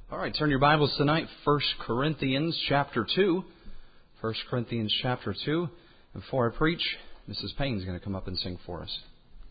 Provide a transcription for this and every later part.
All right, turn your Bibles tonight, 1 Corinthians chapter 2. 1 Corinthians chapter 2. And before I preach, Mrs. Payne's going to come up and sing for us.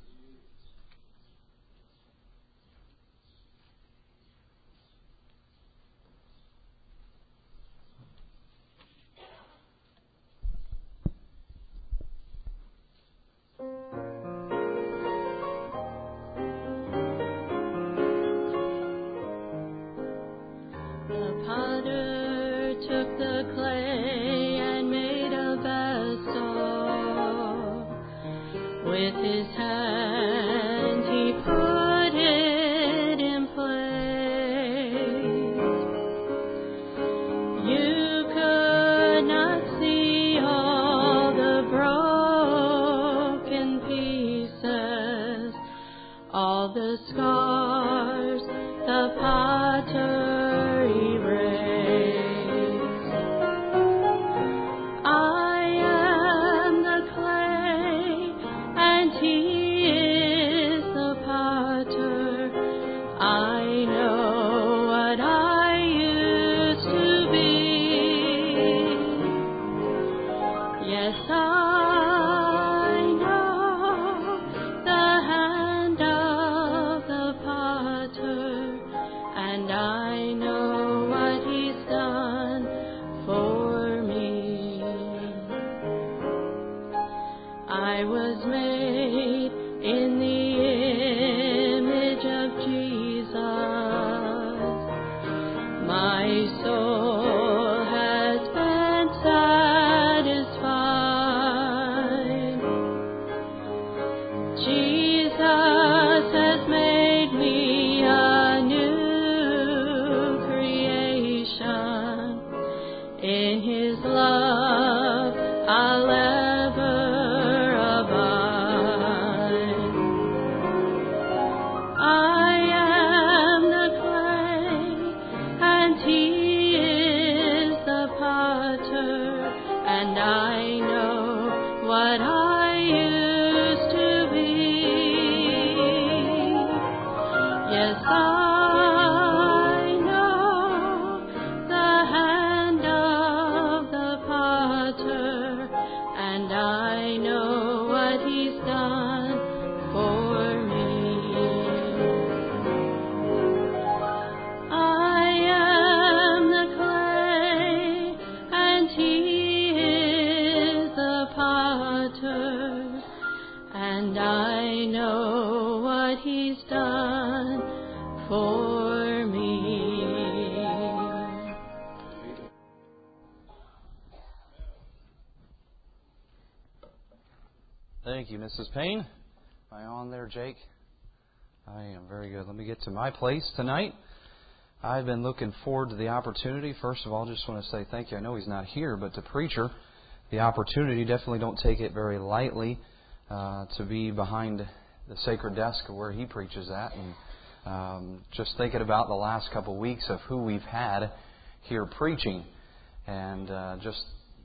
Thank you, Mrs. Payne. Am I on there, Jake? I am. Very good. Let me get to my place tonight. I've been looking forward to the opportunity. First of all, just want to say thank you. I know he's not here, but to Preacher, the opportunity, definitely don't take it very lightly to be behind the sacred desk where he preaches at. And just thinking about the last couple of weeks of who we've had here preaching. And just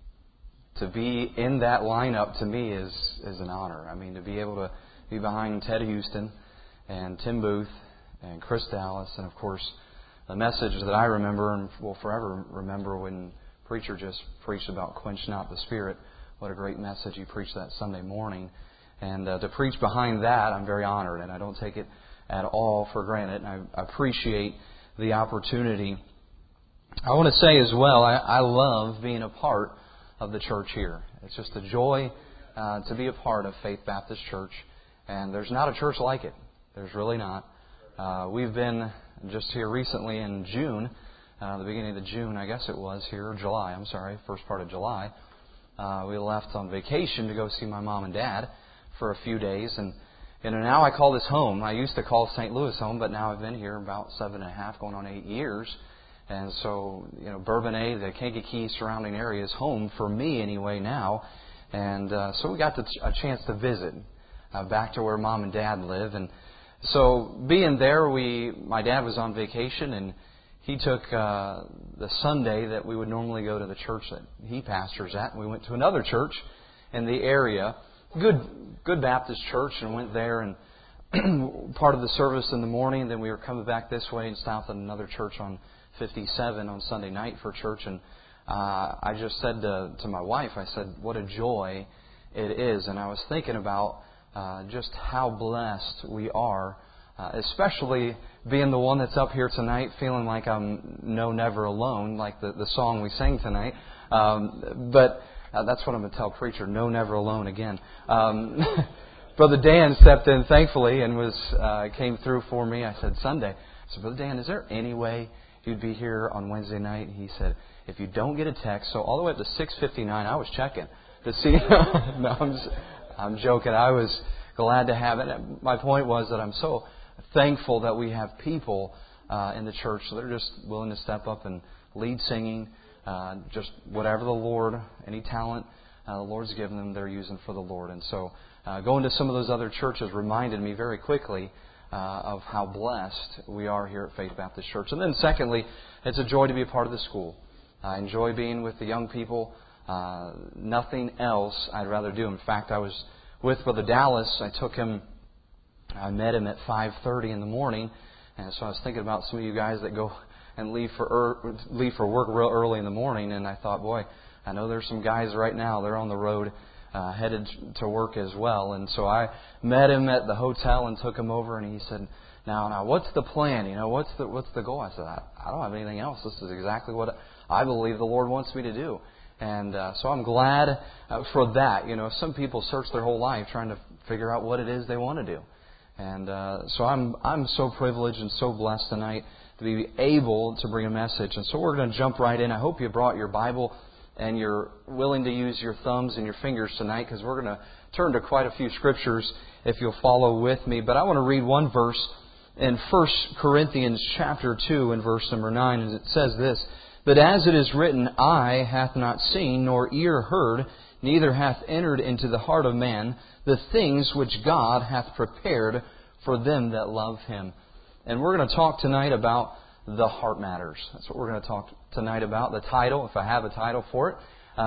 to be in that lineup to me is an honor. I mean, to be able to be behind Ted Houston and Tim Booth and Chris Dallas, and of course the message that I remember and will forever remember when Preacher just preached about quench not the Spirit. What a great message he preached that Sunday morning. And to preach behind that, I'm very honored, and I don't take it at all for granted. And I appreciate the opportunity. I want to say as well, I love being a part of the church here. It's just a joy to be a part of Faith Baptist Church, and there's not a church like it. There's really not. We've been just here recently in June, the beginning of June, I guess it was here, or July, I'm sorry, first part of July. We left on vacation to go see my mom and dad for a few days, and now I call this home. I used to call St. Louis home, but now I've been here about 7.5, going on 8 years. And so, Bourbonnais, the Kankakee surrounding area is home for me anyway now. And so we got a chance to visit back to where Mom and Dad live. And so being there, my dad was on vacation, and he took the Sunday that we would normally go to the church that he pastors at. And we went to another church in the area, good Baptist church, and went there and part of the service in the morning. Then we were coming back this way and stopped at another church on 57 on Sunday night for church, and I just said to my wife, I said, what a joy it is. And I was thinking about just how blessed we are, especially being the one that's up here tonight, feeling like I'm never alone, like the song we sang tonight. But that's what I'm going to tell preacher, no, never alone again. Brother Dan stepped in, thankfully, and came through for me. I said, Sunday. I said, Brother Dan, is there any way you'd be here on Wednesday night? He said, if you don't get a text, so all the way up to 6:59, I was checking to see. No, I'm joking. I was glad to have it. My point was that I'm so thankful that we have people in the church that are just willing to step up and lead singing, just whatever the Lord, any talent the Lord's given them, they're using for the Lord. And so going to some of those other churches reminded me very quickly of how blessed we are here at Faith Baptist Church. And then secondly, it's a joy to be a part of the school. I enjoy being with the young people. Nothing else I'd rather do. In fact, I was with Brother Dallas. I met him at 5:30 in the morning. And so I was thinking about some of you guys that go and leave for work real early in the morning. And I thought, boy, I know there's some guys right now. They're on the road headed to work as well. And so I met him at the hotel and took him over. And he said, now, what's the plan? What's the goal? I said, I don't have anything else. This is exactly what I believe the Lord wants me to do. And so I'm glad for that. Some people search their whole life trying to figure out what it is they want to do. And so I'm so privileged and so blessed tonight to be able to bring a message. And so we're going to jump right in. I hope you brought your Bible and you're willing to use your thumbs and your fingers tonight, because we're going to turn to quite a few scriptures if you'll follow with me. But I want to read one verse in 1 Corinthians chapter 2 and verse number 9. And it says this, But as it is written, Eye hath not seen, nor ear heard, neither hath entered into the heart of man the things which God hath prepared for them that love Him. And we're going to talk tonight about the heart matters. That's what we're going to talk tonight about. The title, if I have a title for it.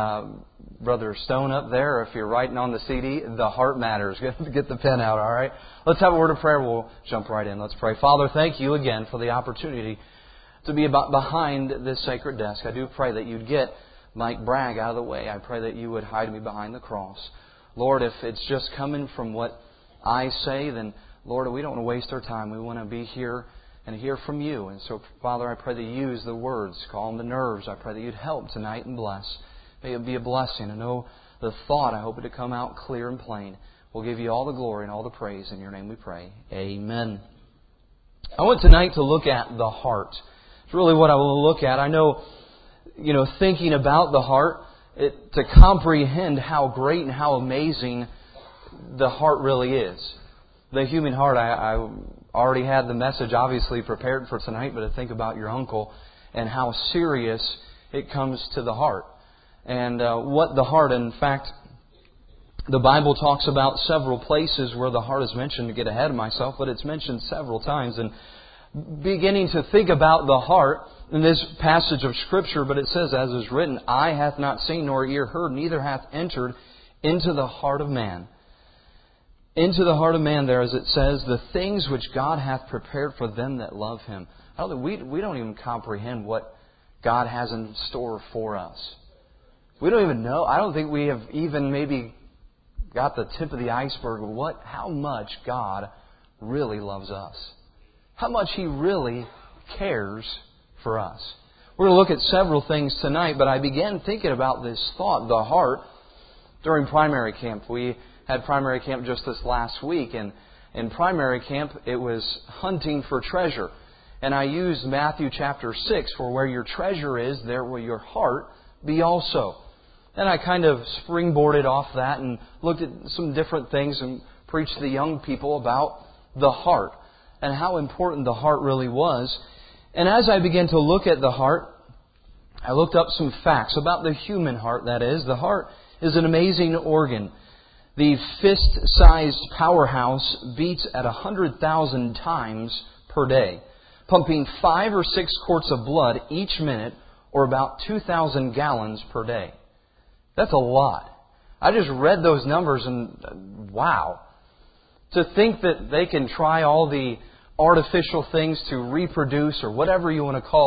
Brother Stone up there, if you're writing on the CD, The Heart Matters. Get the pen out, all right? Let's have a word of prayer. We'll jump right in. Let's pray. Father, thank You again for the opportunity to be behind this sacred desk. I do pray that You'd get Mike Bragg out of the way. I pray that You would hide me behind the cross. Lord, if it's just coming from what I say, then, Lord, we don't want to waste our time. We want to be here and hear from You. And so, Father, I pray that You use the words, calm the nerves. I pray that You'd help tonight and bless. May it be a blessing. I know the thought, I hope it to come out clear and plain. We'll give You all the glory and all the praise. In Your name we pray. Amen. I want tonight to look at the heart. It's really what I want to look at. I know, thinking about the heart, to comprehend how great and how amazing the heart really is. The human heart, I already had the message obviously prepared for tonight, but to think about your uncle and how serious it comes to the heart. And what the heart, in fact, the Bible talks about several places where the heart is mentioned, to get ahead of myself, but it's mentioned several times. And beginning to think about the heart in this passage of Scripture, but it says, as is written, Eye hath not seen, nor ear heard, neither hath entered into the heart of man. Into the heart of man there, as it says, the things which God hath prepared for them that love Him. We don't even comprehend what God has in store for us. We don't even know. I don't think we have even maybe got the tip of the iceberg of how much God really loves us. How much He really cares for us. We're going to look at several things tonight, but I began thinking about this thought, the heart, during primary camp. We had primary camp just this last week, and in primary camp it was hunting for treasure. And I used Matthew chapter 6, for where your treasure is, there will your heart be also. And I kind of springboarded off that and looked at some different things and preached to the young people about the heart and how important the heart really was. And as I began to look at the heart, I looked up some facts about the human heart, that is. The heart is an amazing organ. The fist-sized powerhouse beats at 100,000 times per day, pumping 5 or 6 quarts of blood each minute, or about 2,000 gallons per day. That's a lot. I just read those numbers and wow. To think that they can try all the artificial things to reproduce or whatever you want to call it,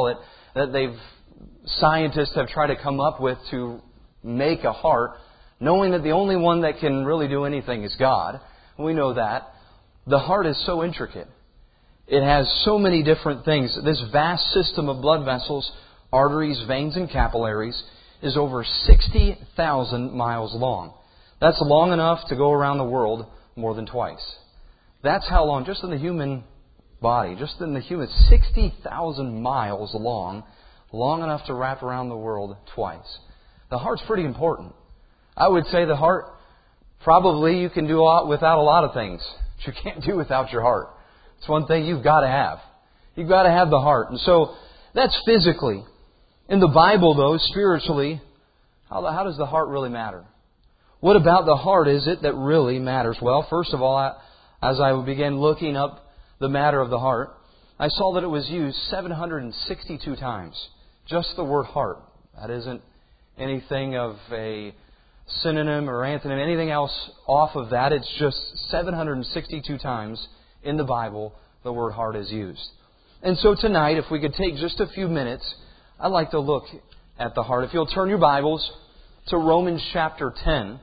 scientists have tried to come up with to make a heart, knowing that the only one that can really do anything is God. We know that. The heart is so intricate. It has so many different things. This vast system of blood vessels, arteries, veins, and capillaries is over 60,000 miles long. That's long enough to go around the world more than twice. That's how long, just in the human body, just in the human, 60,000 miles long enough to wrap around the world twice. The heart's pretty important. I would say the heart, probably you can do without a lot of things, but you can't do without your heart. It's one thing you've got to have. You've got to have the heart. And so that's physically. In the Bible, though, spiritually, how does the heart really matter? What about the heart is it that really matters? Well, first of all, as I began looking up the matter of the heart, I saw that it was used 762 times. Just the word heart. That isn't anything of a synonym or antonym, anything else off of that. It's just 762 times in the Bible the word heart is used. And so tonight, if we could take just a few minutes, I'd like to look at the heart. If you'll turn your Bibles to Romans chapter 10.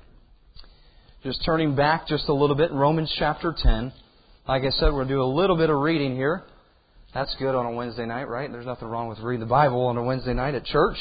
Just turning back just a little bit, Romans chapter 10. Like I said, we're going to do a little bit of reading here. That's good on a Wednesday night, right? There's nothing wrong with reading the Bible on a Wednesday night at church.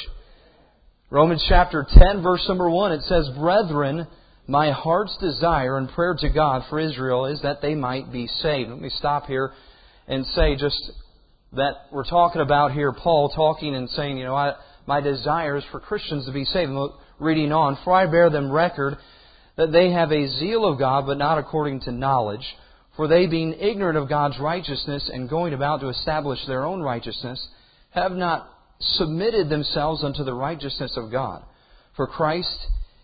Romans chapter 10, verse number 1, it says, "Brethren, my heart's desire and prayer to God for Israel is that they might be saved." Let me stop here and say just that we're talking about here, Paul talking and saying, my desire is for Christians to be saved. And reading on, "For I bear them record that they have a zeal of God, but not according to knowledge. For they, being ignorant of God's righteousness and going about to establish their own righteousness, have not submitted themselves unto the righteousness of God. For Christ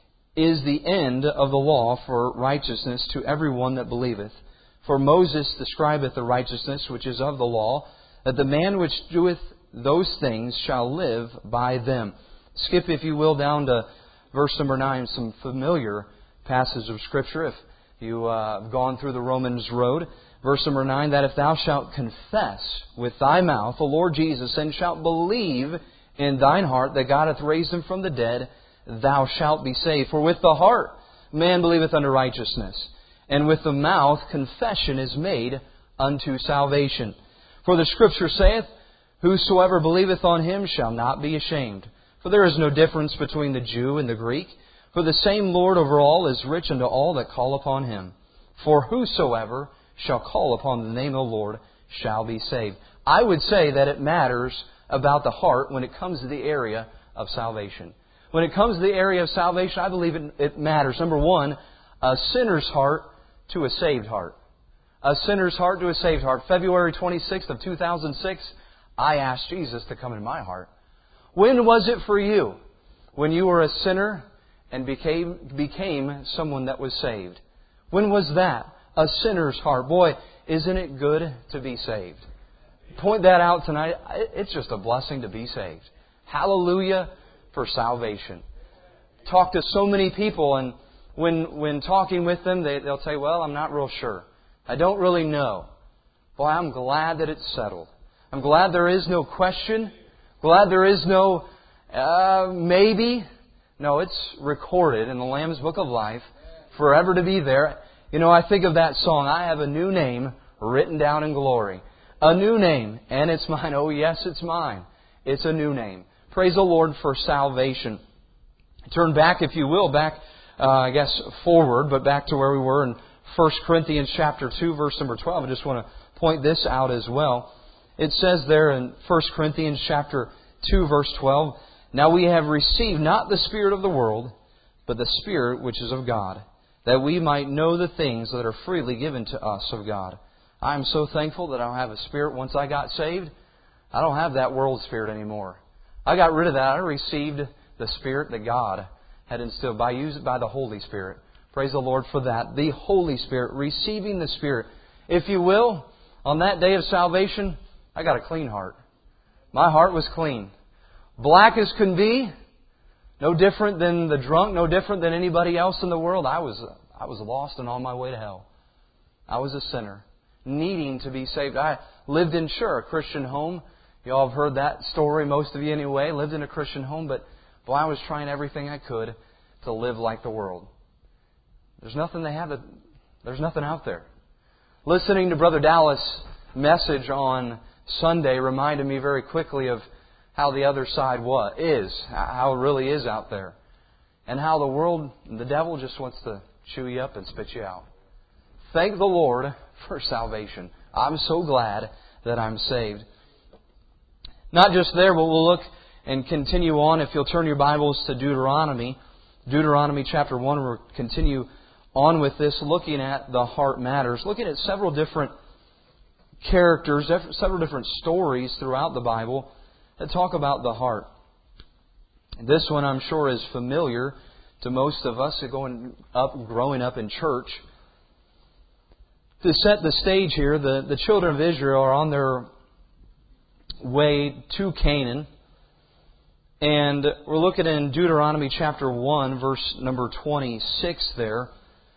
is the end of the law for righteousness to every one that believeth. For Moses describeth the righteousness which is of the law, that the man which doeth those things shall live by them." Skip, if you will, down to verse number 9, some familiar passage of Scripture, if you have gone through the Romans road. Verse number 9, "That if thou shalt confess with thy mouth the Lord Jesus, and shalt believe in thine heart that God hath raised him from the dead, thou shalt be saved. For with the heart man believeth unto righteousness, and with the mouth confession is made unto salvation. For the Scripture saith, Whosoever believeth on him shall not be ashamed. For there is no difference between the Jew and the Greek. For the same Lord over all is rich unto all that call upon him. For whosoever shall call upon the name of the Lord shall be saved." I would say that it matters about the heart when it comes to the area of salvation. When it comes to the area of salvation, I believe it matters. Number one, a sinner's heart to a saved heart. A sinner's heart to a saved heart. February 26th of 2006, I asked Jesus to come in my heart. When was it for you? When you were a sinner and became someone that was saved. When was that? A sinner's heart. Boy, isn't it good to be saved? Point that out tonight. It's just a blessing to be saved. Hallelujah for salvation. Talk to so many people, and when talking with them, they'll say, "Well, I'm not real sure. I don't really know." Boy, I'm glad that it's settled. I'm glad there is no question. Glad there is no maybe. No, it's recorded in the Lamb's Book of Life, forever to be there. I think of that song, "I have a new name written down in glory." A new name, and it's mine. Oh, yes, it's mine. It's a new name. Praise the Lord for salvation. Turn back, if you will, forward, but back to where we were in 1 Corinthians chapter 2, verse number 12. I just want to point this out as well. It says there in 1 Corinthians chapter 2, verse 12, "Now we have received not the spirit of the world, but the Spirit which is of God, that we might know the things that are freely given to us of God." I am so thankful that I don't have a spirit. Once I got saved, I don't have that world spirit anymore. I got rid of that. I received the Spirit that God had instilled by the Holy Spirit. Praise the Lord for that. The Holy Spirit, receiving the Spirit. If you will, on that day of salvation, I got a clean heart. My heart was clean. Black as can be. No different than the drunk. No different than anybody else in the world. I was lost and on my way to hell. I was a sinner, needing to be saved. I lived in, a Christian home. You all have heard that story, most of you anyway. Lived in a Christian home, but boy, I was trying everything I could to live like the world. There's nothing there's nothing out there. Listening to Brother Dallas' message on Sunday reminded me very quickly of how the other side how it really is out there. And how the world, the devil just wants to chew you up and spit you out. Thank the Lord for salvation. I'm so glad that I'm saved. Not just there, but we'll look and continue on. If you'll turn your Bibles to Deuteronomy chapter 1, we'll continue on with this, looking at the heart matters, looking at several different characters, several different stories throughout the Bible that talk about the heart. This one, I'm sure, is familiar to most of us growing up in church. To set the stage here, the children of Israel are on their way to Canaan. And we're looking in Deuteronomy chapter 1, verse number 26 there.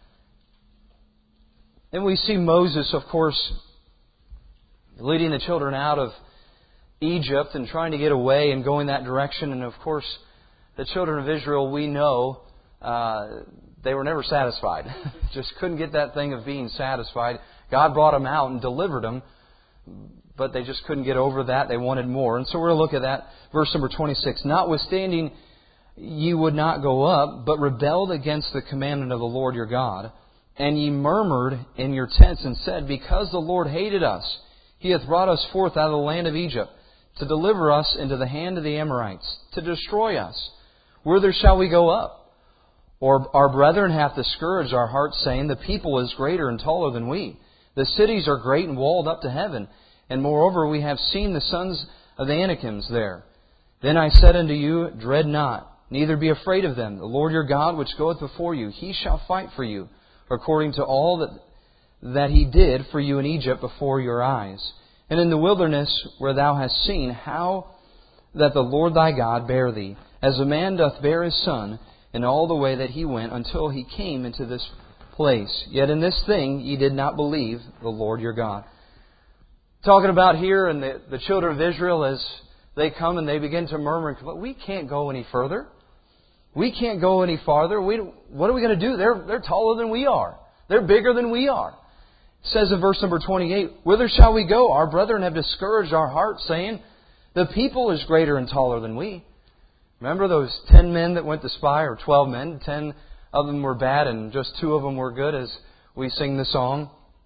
And we see Moses, of course, leading the children out of Egypt and trying to get away and going that direction. And of course, the children of Israel, we know, they were never satisfied. Just couldn't get that thing of being satisfied. God brought them out and delivered them, but they just couldn't get over that. They wanted more. And so we're going to look at that. Verse number 26. Notwithstanding, ye would not go up, but rebelled against the commandment of the Lord your God. And ye murmured in your tents and said, because the Lord hated us, He hath brought us forth out of the land of Egypt, to deliver us into the hand of the Amorites, to destroy us. Whither shall we go up? Or our brethren hath discouraged our hearts, saying, the people is greater and taller than we. The cities are great and walled up to heaven. And moreover, we have seen the sons of the Anakims there. Then I said unto you, dread not, neither be afraid of them. The Lord your God, which goeth before you, He shall fight for you, according to all that He did for you in Egypt before your eyes. And in the wilderness where thou hast seen how that the Lord thy God bare thee, as a man doth bear his son, in all the way that he went, until he came into this place. Yet in this thing ye did not believe the Lord your God. Talking about here and the children of Israel as they come and they begin to murmur, but we can't go any further. We can't go any farther. What are we going to do? They're taller than we are. They're bigger than we are. It says in verse number 28, whither shall we go? Our brethren have discouraged our hearts, saying, the people is greater and taller than we. Remember those 10 men that went to spy, or 12 men? 10 of them were bad and just 2 of them were good, as we sing the song.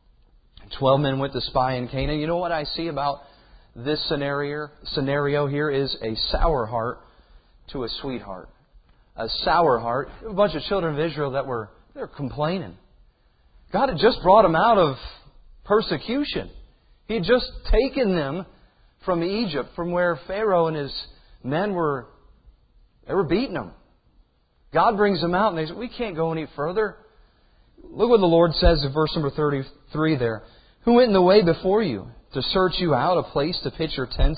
12 men went to spy in Canaan. You know what I see about this scenario here is a sour heart to a sweet heart. A sour heart. A bunch of children of Israel they're complaining. God had just brought them out of persecution. He had just taken them from Egypt, from where Pharaoh and his men were beating them. God brings them out and they say, we can't go any further. Look what the Lord says in verse number 33 there. Who went in the way before you to search you out a place to pitch your tents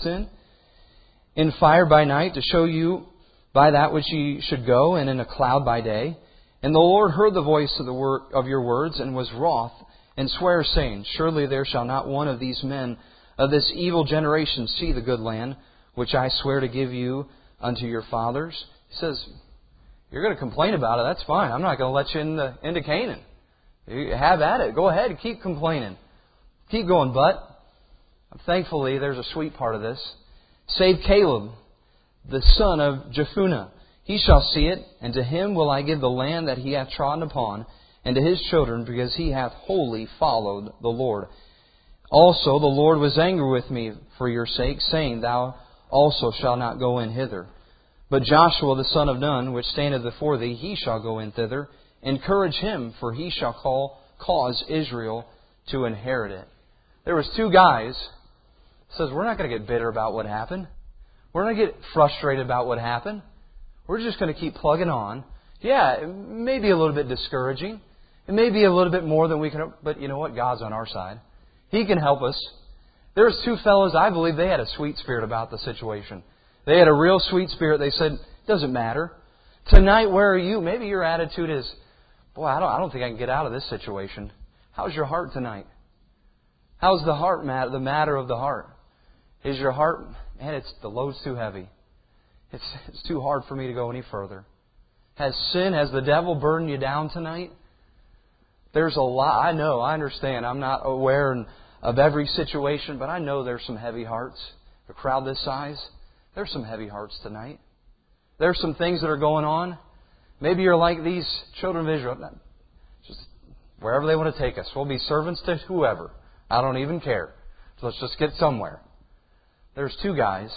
in fire by night to show you by that which ye should go, and in a cloud by day? And the Lord heard the voice of your words, and was wroth, and sware, saying, surely there shall not one of these men of this evil generation see the good land, which I swear to give you unto your fathers. He says, you're going to complain about it, that's fine. I'm not going to let you into Canaan. You have at it. Go ahead, keep complaining. Keep going, but thankfully there's a sweet part of this. Save Caleb, the son of Jephunneh. He shall see it, and to him will I give the land that he hath trodden upon, and to his children, because he hath wholly followed the Lord. Also the Lord was angry with me for your sake, saying, thou also shalt not go in hither. But Joshua the son of Nun, which standeth before thee, he shall go in thither. Encourage him, for he shall cause Israel to inherit it. There was 2 guys. It says, we're not going to get bitter about what happened. We're not going to get frustrated about what happened. We're just going to keep plugging on. Yeah, it may be a little bit discouraging. It may be a little bit more than we can... But you know what? God's on our side. He can help us. There's 2 fellows, I believe they had a sweet spirit about the situation. They had a real sweet spirit. They said, it doesn't matter. Tonight, where are you? Maybe your attitude is, boy, I don't think I can get out of this situation. How's your heart tonight? How's the heart the matter of the heart? Is your heart man, the load's too heavy. It's too hard for me to go any further. Has the devil burdened you down tonight? There's a lot. I know, I understand. I'm not aware of every situation, but I know there's some heavy hearts. A crowd this size, there's some heavy hearts tonight. There's some things that are going on. Maybe you're like these children of Israel. Just wherever they want to take us. We'll be servants to whoever. I don't even care. So let's just get somewhere. There's two guys.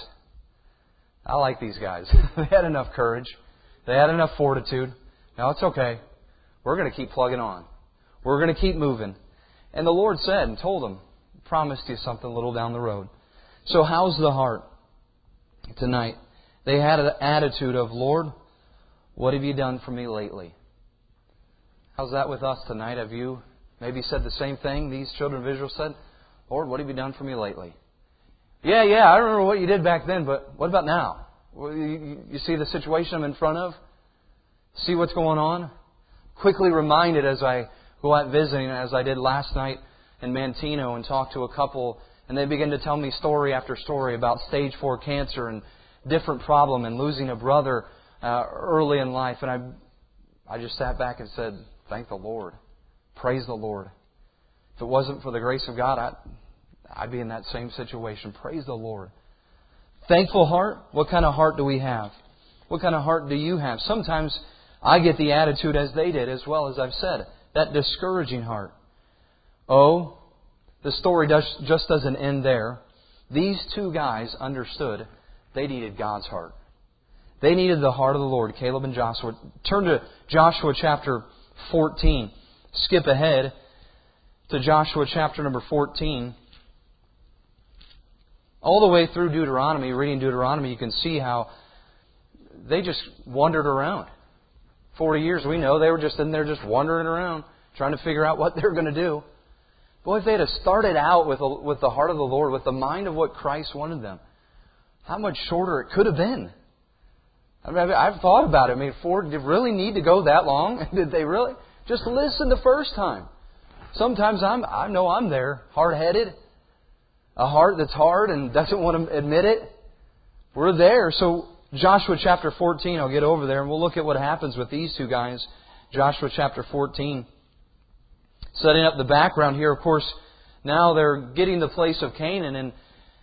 I like these guys. They had enough courage. They had enough fortitude. Now it's okay. We're going to keep plugging on. We're going to keep moving. And the Lord said and told them, promised you something a little down the road. So how's the heart tonight? They had an attitude of, Lord, what have you done for me lately? How's that with us tonight? Have you maybe said the same thing these children of Israel said? Lord, what have you done for me lately? Yeah, I remember what you did back then, but what about now? You see the situation I'm in front of? See what's going on? Quickly reminded as I go out visiting, as I did last night in Mantino and talked to a couple, and they began to tell me story after story about stage 4 cancer and different problem and losing a brother early in life. And I just sat back and said, thank the Lord. Praise the Lord. If it wasn't for the grace of God, I'd be in that same situation. Praise the Lord. Thankful heart? What kind of heart do we have? What kind of heart do you have? Sometimes I get the attitude as they did, as well as I've said. That discouraging heart. Oh, the story just doesn't end there. These two guys understood they needed God's heart. They needed the heart of the Lord, Caleb and Joshua. Turn to Joshua chapter 14. Skip ahead to Joshua chapter number 14. All the way through Deuteronomy, reading Deuteronomy, you can see how they just wandered around. 40 years, we know, they were just in there just wandering around, trying to figure out what they were going to do. Boy, if they had started out with the heart of the Lord, with the mind of what Christ wanted them, how much shorter it could have been. I mean, I've thought about it. I mean, did it really need to go that long? Did they really? Just listen the first time. Sometimes I know I'm there, hard-headed. A heart that's hard and doesn't want to admit it. We're there. So Joshua chapter 14, I'll get over there and we'll look at what happens with these two guys. Joshua chapter 14. Setting up the background here, of course, now they're getting the place of Canaan, and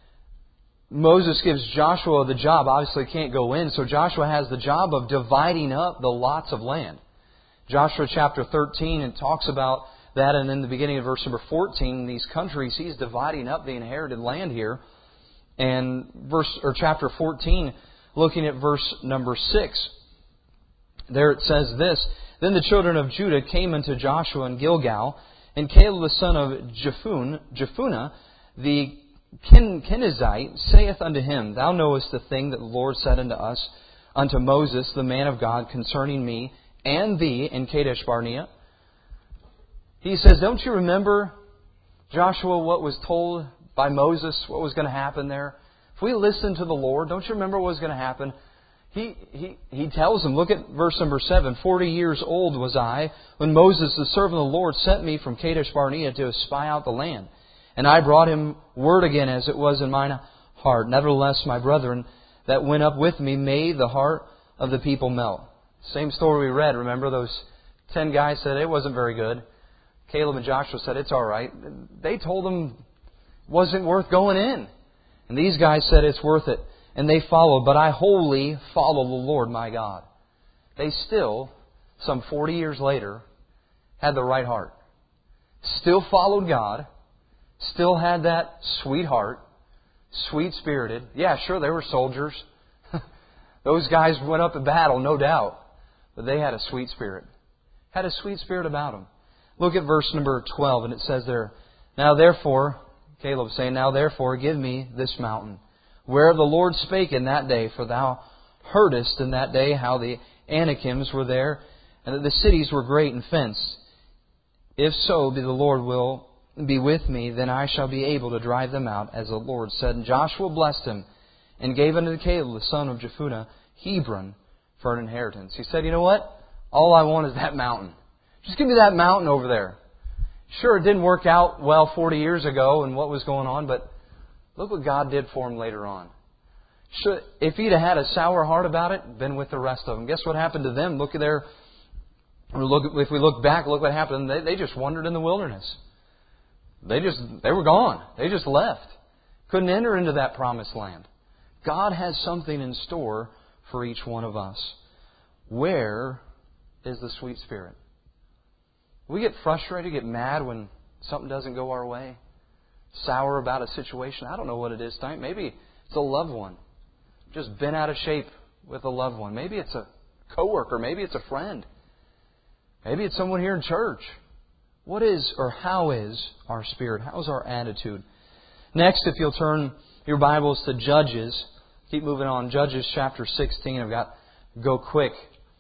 Moses gives Joshua the job. Obviously can't go in, so Joshua has the job of dividing up the lots of land. Joshua chapter 13, it talks about that, and in the beginning of verse number 14, these countries, he's dividing up the inherited land here. And chapter 14, looking at verse number 6, there it says this: Then the children of Judah came unto Joshua in Gilgal, and Caleb the son of Jephunneh, the Kenizzite, saith unto him, Thou knowest the thing that the Lord said unto Moses, the man of God, concerning me and thee in Kadesh Barnea. He says, don't you remember, Joshua, what was told by Moses, what was going to happen there? If we listen to the Lord, don't you remember what was going to happen? He tells them, look at verse number 7, 40 years old was I when Moses, the servant of the Lord, sent me from Kadesh Barnea to spy out the land. And I brought him word again as it was in mine heart. Nevertheless, my brethren that went up with me made the heart of the people melt. Same story we read. Remember, those 10 guys said it wasn't very good. Caleb and Joshua said it's all right. They told them it wasn't worth going in. And these guys said it's worth it. And they followed. But I wholly follow the Lord my God. They still, some 40 years later, had the right heart. Still followed God. Still had that sweet heart. Sweet-spirited. Yeah, sure, they were soldiers. Those guys went up to battle, no doubt. But they had a sweet spirit. Had a sweet spirit about them. Look at verse number 12, and it says there, Now therefore, Caleb saying, Now therefore give me this mountain, where the Lord spake in that day, for thou heardest in that day how the Anakims were there, and that the cities were great and fenced. If so be the Lord will be with me, then I shall be able to drive them out, as the Lord said. And Joshua blessed him, and gave unto Caleb the son of Jephunneh Hebron for an inheritance. He said, you know what? All I want is that mountain. Just give me that mountain over there. Sure, it didn't work out well 40 years ago and what was going on, but look what God did for him later on. If he'd have had a sour heart about it, been with the rest of them. Guess what happened to them? If we look back, look what happened. They just wandered in the wilderness. They were gone. They just left. Couldn't enter into that promised land. God has something in store for each one of us. Where is the sweet spirit? We get frustrated, get mad when something doesn't go our way. Sour about a situation. I don't know what it is tonight. Maybe it's a loved one. Just been out of shape with a loved one. Maybe it's a coworker. Maybe it's a friend. Maybe it's someone here in church. What is or how is our spirit? How is our attitude? Next, if you'll turn your Bibles to Judges. Keep moving on. Judges chapter 16. I've got to go quick.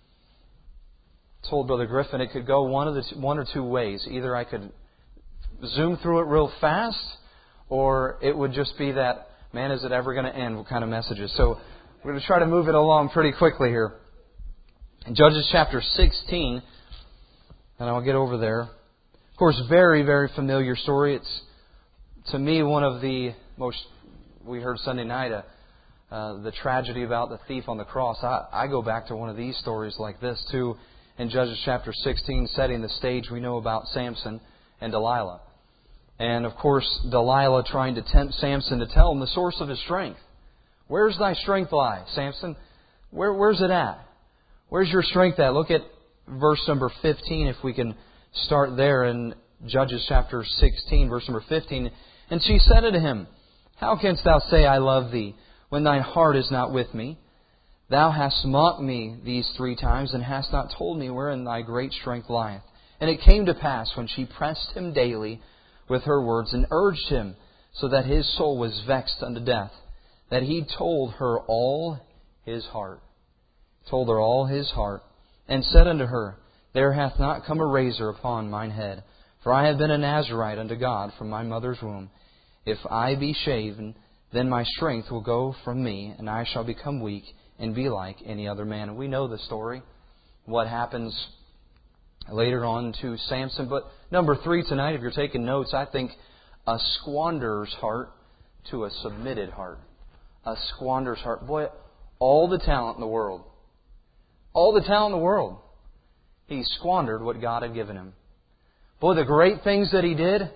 I told Brother Griffin it could go one or two ways. Either I could zoom through it real fast, or it would just be that, man, is it ever going to end? What kind of messages? So we're going to try to move it along pretty quickly here. In Judges chapter 16, and I'll get over there. Of course, very, very familiar story. It's, to me, one of the most, we heard Sunday night, the tragedy about the thief on the cross. I go back to one of these stories like this, too, in Judges chapter 16, setting the stage. We know about Samson and Delilah. And, of course, Delilah trying to tempt Samson to tell him the source of his strength. Where's thy strength lie, Samson? Where's it at? Where's your strength at? Look at verse number 15, if we can start there in Judges chapter 16, verse number 15. And she said unto him, How canst thou say, I love thee, when thine heart is not with me? Thou hast mocked me these 3 times, and hast not told me wherein thy great strength lieth. And it came to pass, when she pressed him daily with her words, and urged him, so that his soul was vexed unto death, that he told her all his heart. Told her all his heart, and said unto her, There hath not come a razor upon mine head, for I have been a Nazarite unto God from my mother's womb. If I be shaven, then my strength will go from me, and I shall become weak, and be like any other man. And we know the story, what happens later on to Samson. But number 3 tonight, if you're taking notes, I think a squander's heart to a submitted heart. A squander's heart. Boy, all the talent in the world. All the talent in the world. He squandered what God had given him. Boy, the great things that he did.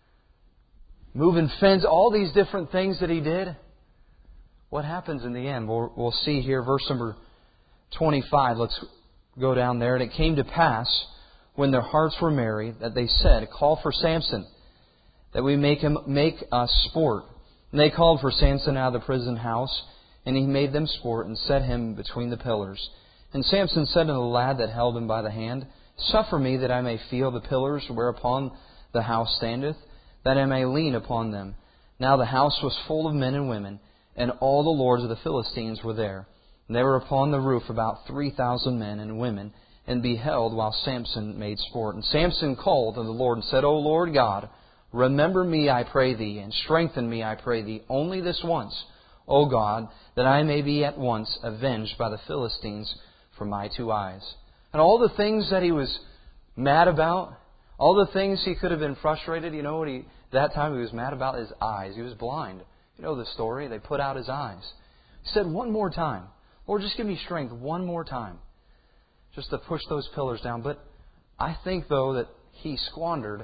Moving fence, all these different things that he did. What happens in the end? We'll see here, verse number 25. Let's go down there. And it came to pass, when their hearts were merry, that they said, Call for Samson, that we make us sport. And they called for Samson out of the prison house, and he made them sport, and set him between the pillars. And Samson said unto the lad that held him by the hand, Suffer me that I may feel the pillars whereupon the house standeth, that I may lean upon them. Now the house was full of men and women, and all the lords of the Philistines were there. And they were upon the roof about 3,000 men and women, and beheld while Samson made sport. And Samson called unto the Lord and said, O Lord God, remember me, I pray Thee, and strengthen me, I pray Thee, only this once, O God, that I may be at once avenged by the Philistines from my 2 eyes. And all the things that he was mad about, all the things he could have been frustrated, you know what that time he was mad about? His eyes. He was blind. You know the story. They put out his eyes. He said, one more time. Lord, just give me strength one more time. Just to push those pillars down. But I think, though, that he squandered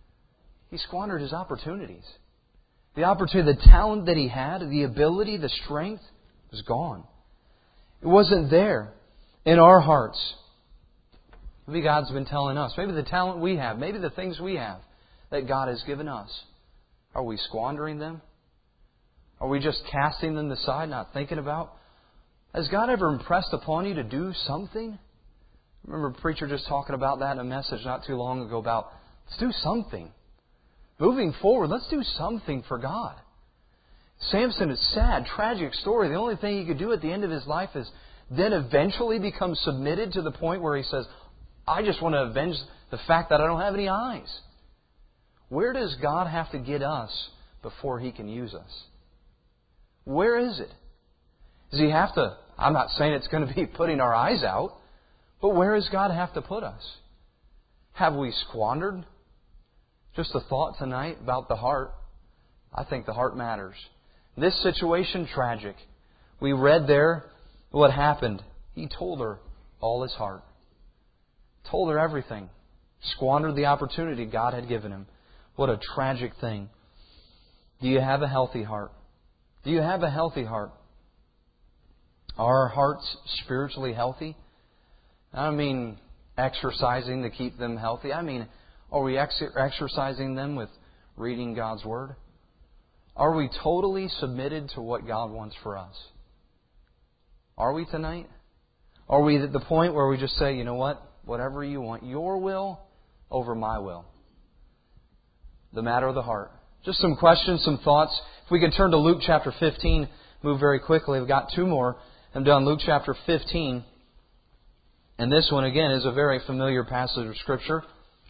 his opportunities. The opportunity, the talent that he had, the ability, the strength was gone. It wasn't there in our hearts. Maybe God's been telling us. Maybe the talent we have. Maybe the things we have that God has given us. Are we squandering them? Are we just casting them aside, not thinking about? Has God ever impressed upon you to do something? I remember a preacher just talking about that in a message not too long ago about, let's do something. Moving forward, let's do something for God. Samson is a sad, tragic story. The only thing he could do at the end of his life is then eventually become submitted to the point where he says, I just want to avenge the fact that I don't have any eyes. Where does God have to get us before He can use us? Where is it? Does He have to... I'm not saying it's going to be putting our eyes out, but where does God have to put us? Have we squandered? Just a thought tonight about the heart. I think the heart matters. This situation, tragic. We read there what happened. He told her all his heart. Told her everything. Squandered the opportunity God had given him. What a tragic thing. Do you have a healthy heart? Do you have a healthy heart? Are our hearts spiritually healthy? I don't mean exercising to keep them healthy. I mean, are we exercising them with reading God's Word? Are we totally submitted to what God wants for us? Are we tonight? Are we at the point where we just say, you know what? Whatever you want, your will over my will. The matter of the heart. Just some questions, some thoughts. If we can turn to Luke chapter 15, move very quickly. We've got two more. I'm done. Luke chapter 15. And this one, again, is a very familiar passage of Scripture.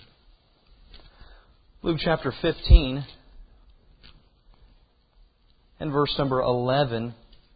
Luke chapter 15 and verse number 11.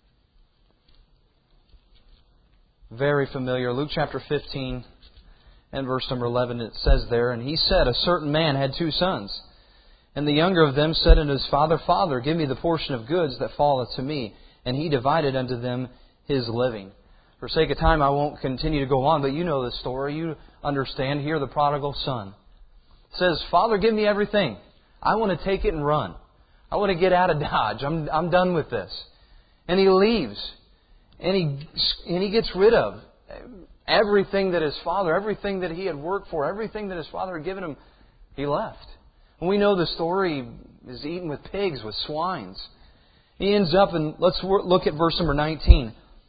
Very familiar. Luke chapter 15 and verse number 11, it says there, "And he said, a certain man had 2 sons. And the younger of them said unto his father, Father, give me the portion of goods that falleth to me. And he divided unto them his living." For sake of time, I won't continue to go on, but you know the story. You understand here the prodigal son. It says, Father, give me everything. I want to take it and run. I want to get out of Dodge. I'm done with this. And he leaves. And he gets rid of everything that his father, everything that he had worked for, everything that his father had given him, he left. And we know the story is eaten with pigs, with swines. He ends up, and let's look at verse number 19.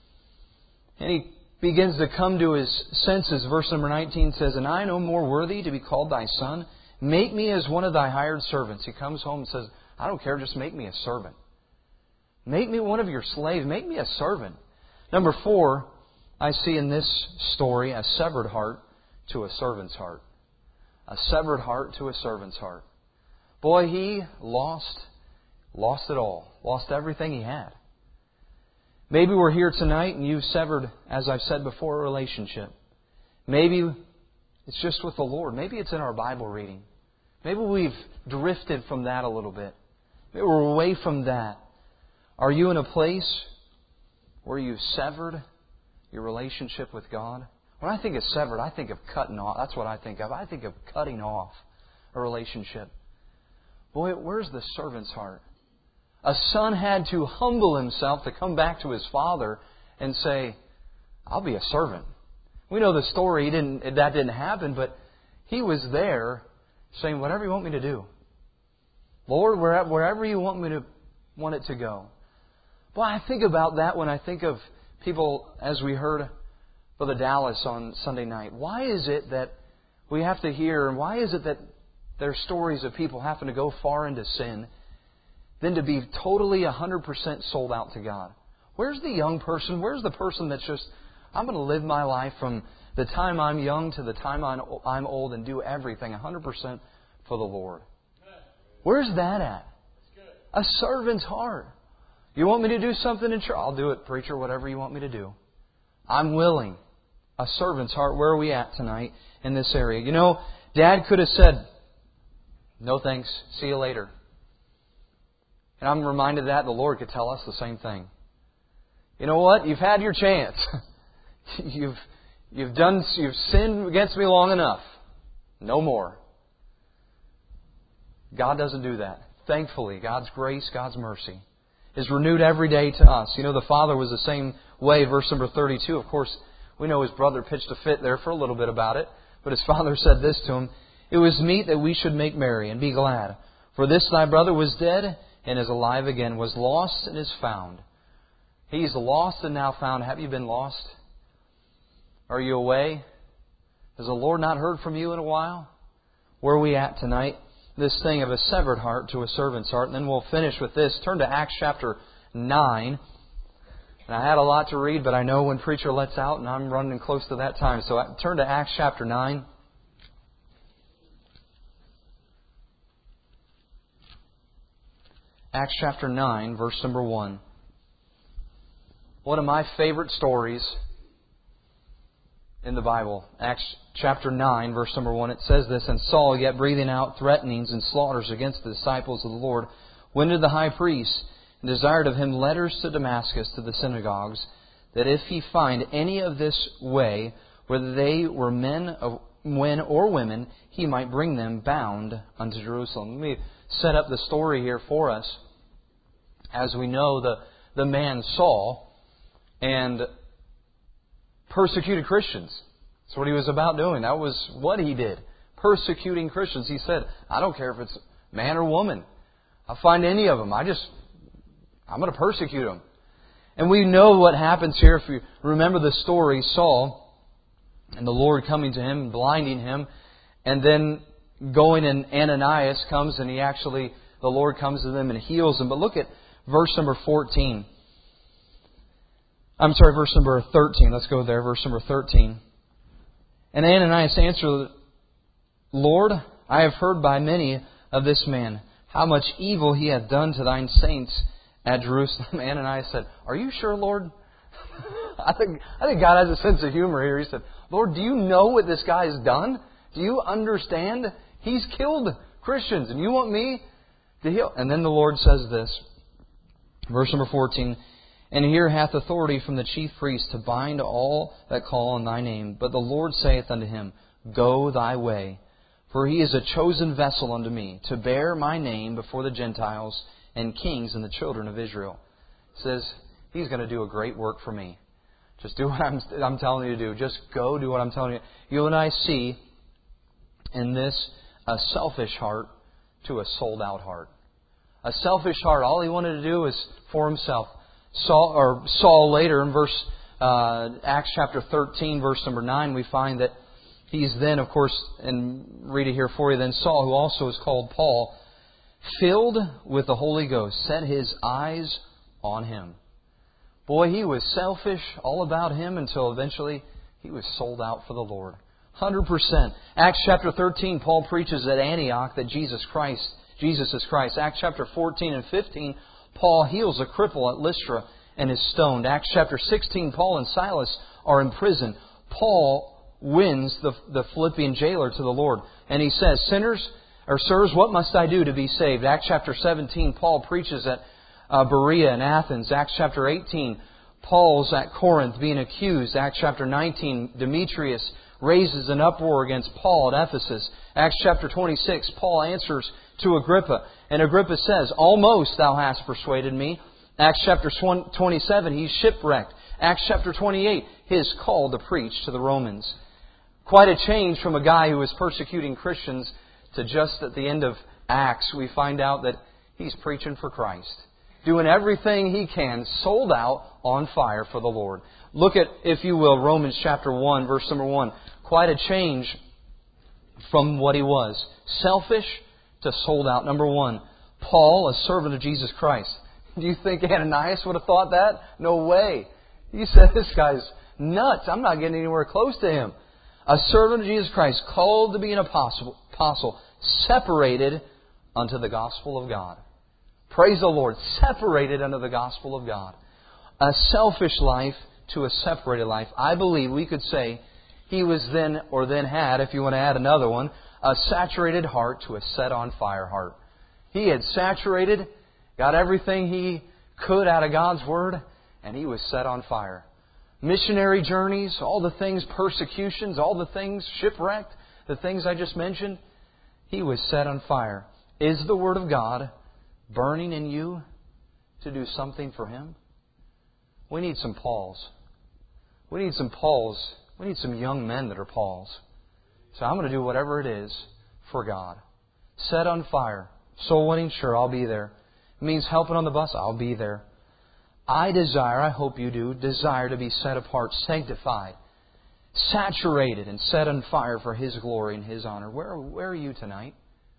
And he begins to come to his senses. Verse number 19 says, "And I no more worthy to be called thy son? Make me as one of thy hired servants." He comes home and says, I don't care, just make me a servant. Make me one of your slaves. Make me a servant. Number 4, I see in this story a severed heart to a servant's heart. A severed heart to a servant's heart. Boy, he lost it all. Lost everything he had. Maybe we're here tonight and you've severed, as I've said before, a relationship. Maybe it's just with the Lord. Maybe it's in our Bible reading. Maybe we've drifted from that a little bit. Maybe we're away from that. Are you in a place where you've severed your relationship with God? When I think of severed, I think of cutting off. That's what I think of. I think of cutting off a relationship. Boy, where's the servant's heart? A son had to humble himself to come back to his father and say, I'll be a servant. We know the story. That didn't happen, but he was there saying, whatever you want me to do. Lord, wherever you want it to go. Well, I think about that when I think of people, as we heard Brother Dallas on Sunday night. Why is it that we have to hear, and why is it that there are stories of people having to go far into sin than to be totally 100% sold out to God? Where's the young person? Where's the person that's just, I'm going to live my life from the time I'm young to the time I'm old and do everything 100% for the Lord? Where's that at? A servant's heart. You want me to do something in church? I'll do it, preacher, whatever you want me to do. I'm willing. A servant's heart. Where are we at tonight in this area? You know, Dad could have said, no thanks, see you later. And I'm reminded that the Lord could tell us the same thing. You know what? You've had your chance. You've sinned against me long enough. No more. God doesn't do that. Thankfully, God's grace, God's mercy is renewed every day to us. You know, the Father was the same way. Verse number 32, of course, we know his brother pitched a fit there for a little bit about it. But his father said this to him, "It was meet that we should make merry and be glad. For this thy brother was dead and is alive again, was lost and is found." He's lost and now found. Have you been lost? Are you away? Has the Lord not heard from you in a while? Where are we at tonight? This thing of a severed heart to a servant's heart. And then we'll finish with this. Turn to Acts chapter 9. And I had a lot to read, but I know when preacher lets out and I'm running close to that time. So turn to Acts chapter 9. Acts chapter 9, verse number 1. One of my favorite stories in the Bible. Acts chapter 9, verse number 1, it says this, "And Saul, yet breathing out threatenings and slaughters against the disciples of the Lord, went to the high priest and desired of him letters to Damascus to the synagogues, that if he find any of this way, whether they were men or women, he might bring them bound unto Jerusalem. Let me set up the story here for us. As we know, the man Saul and persecuted Christians. That's what he was about doing. That was what he did. Persecuting Christians. He said, I don't care if it's man or woman. I'll find any of them. I'm going to persecute them. And we know what happens here. If you remember the story, Saul and the Lord coming to him, blinding him, and then going and Ananias comes and the Lord comes to them and heals them. But look at verse number 14. Verse number 13. Let's go there. Verse number 13. And Ananias answered, Lord, I have heard by many of this man how much evil he hath done to thine saints at Jerusalem. Ananias said, Are you sure, Lord? I think God has a sense of humor here. He said, Lord, do you know what this guy has done? Do you understand? He's killed Christians, and you want me to heal? And then the Lord says this, verse number 14, And here hath authority from the chief priest to bind all that call on thy name. But the Lord saith unto him, Go thy way, for he is a chosen vessel unto me, to bear my name before the Gentiles and kings and the children of Israel. It says, he's going to do a great work for me. Just do what I'm telling you to do. Just go do what I'm telling you. You and I see in this a selfish heart to a sold out heart. A selfish heart, all he wanted to do is for himself. Saul later in Acts chapter 13, verse number 9, we find that he's then, of course, and read it here for you, then Saul, who also is called Paul, filled with the Holy Ghost, set his eyes on him. Boy, he was selfish, all about him, until eventually he was sold out for the Lord. 100%. Acts chapter 13, Paul preaches at Antioch that Jesus is Christ. Acts chapter 14 and 15, Paul heals a cripple at Lystra and is stoned. Acts chapter 16, Paul and Silas are in prison. Paul wins the Philippian jailer to the Lord. And he says, Sirs, what must I do to be saved? Acts chapter 17, Paul preaches at Berea and Athens. Acts chapter 18, Paul's at Corinth being accused. Acts chapter 19, Demetrius raises an uproar against Paul at Ephesus. Acts chapter 26, Paul answers to Agrippa. And Agrippa says, Almost thou hast persuaded me. Acts chapter 27, he's shipwrecked. Acts chapter 28, his call to preach to the Romans. Quite a change from a guy who was persecuting Christians to just at the end of Acts, we find out that he's preaching for Christ. Doing everything he can, sold out, on fire for the Lord. Look at, if you will, Romans chapter 1, verse number 1. Quite a change from what he was. Selfish to sold out. Number 1, Paul, a servant of Jesus Christ. Do you think Ananias would have thought that? No way. He said, this guy's nuts. I'm not getting anywhere close to him. A servant of Jesus Christ, called to be an apostle, separated unto the gospel of God. Praise the Lord. Separated unto the gospel of God. A selfish life to a separated life. I believe we could say he was then had, if you want to add another one, a saturated heart to a set on fire heart. He had saturated, got everything he could out of God's Word, and he was set on fire. Missionary journeys, all the things, persecutions, all the things, shipwrecked, the things I just mentioned, he was set on fire. Is the Word of God burning in you to do something for Him? We need some Pauls. We need some Pauls. We need some young men that are Pauls. So I'm going to do whatever it is for God. Set on fire. Soul winning, sure, I'll be there. It means helping on the bus, I'll be there. I hope you do, desire to be set apart, sanctified, saturated, and set on fire for His glory and His honor. Where are you tonight?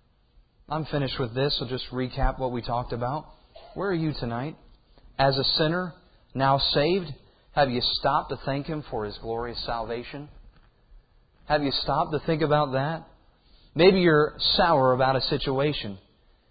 I'm finished with this. I'll just recap what we talked about. Where are you tonight? As a sinner, now saved, have you stopped to thank Him for His glorious salvation? Have you stopped to think about that? Maybe you're sour about a situation.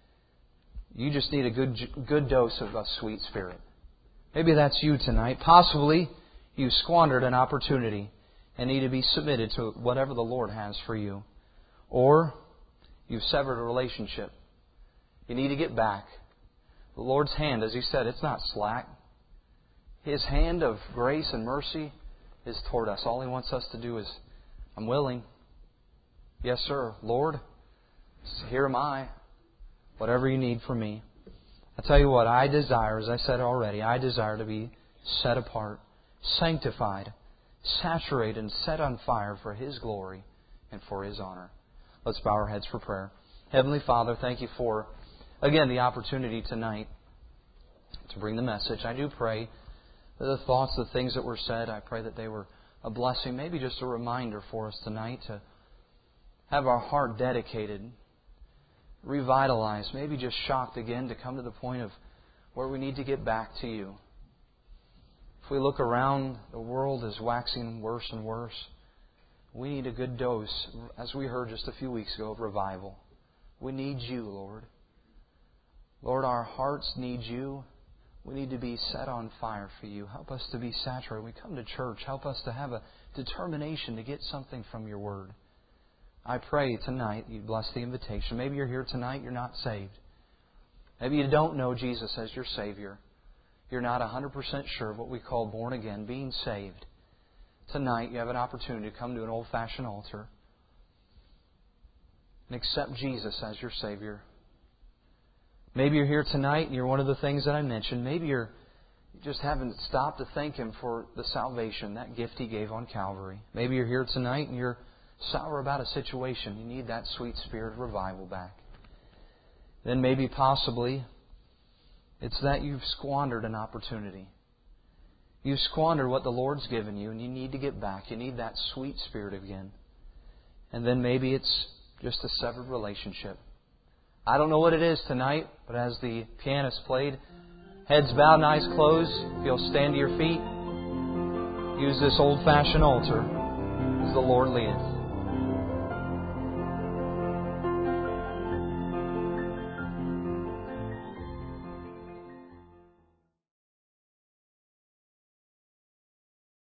You just need a good dose of a sweet Spirit. Maybe that's you tonight. Possibly you squandered an opportunity and need to be submitted to whatever the Lord has for you. Or you've severed a relationship. You need to get back. The Lord's hand, as He said, it's not slack. His hand of grace and mercy is toward us. All He wants us to do is, I'm willing. Yes, sir. Lord, here am I. Whatever you need from me. I tell you what, I desire, as I said already, I desire to be set apart, sanctified, saturated, and set on fire for His glory and for His honor. Let's bow our heads for prayer. Heavenly Father, thank You for, again, the opportunity tonight to bring the message. I do pray that the thoughts, the things that were said, I pray that they were a blessing, maybe just a reminder for us tonight to have our heart dedicated, revitalized, maybe just shocked again to come to the point of where we need to get back to You. If we look around, the world is waxing worse and worse. We need a good dose, as we heard just a few weeks ago, of revival. We need You, Lord. Lord, our hearts need You. We need to be set on fire for You. Help us to be saturated. We come to church. Help us to have a determination to get something from Your Word. I pray tonight You bless the invitation. Maybe you're here tonight, you're not saved. Maybe you don't know Jesus as your Savior. You're not 100% sure of what we call born again, being saved. Tonight you have an opportunity to come to an old-fashioned altar and accept Jesus as your Savior. Maybe you're here tonight and you're one of the things that I mentioned. Maybe you just haven't stopped to thank Him for the salvation, that gift He gave on Calvary. Maybe you're here tonight and you're sour about a situation. You need that sweet spirit of revival back. Then maybe possibly it's that you've squandered an opportunity. You've squandered what the Lord's given you and you need to get back. You need that sweet spirit again. And then maybe it's just a severed relationship. I don't know what it is tonight, but as the pianist played, heads bowed and eyes closed, if you'll stand to your feet, use this old-fashioned altar as the Lord leadeth.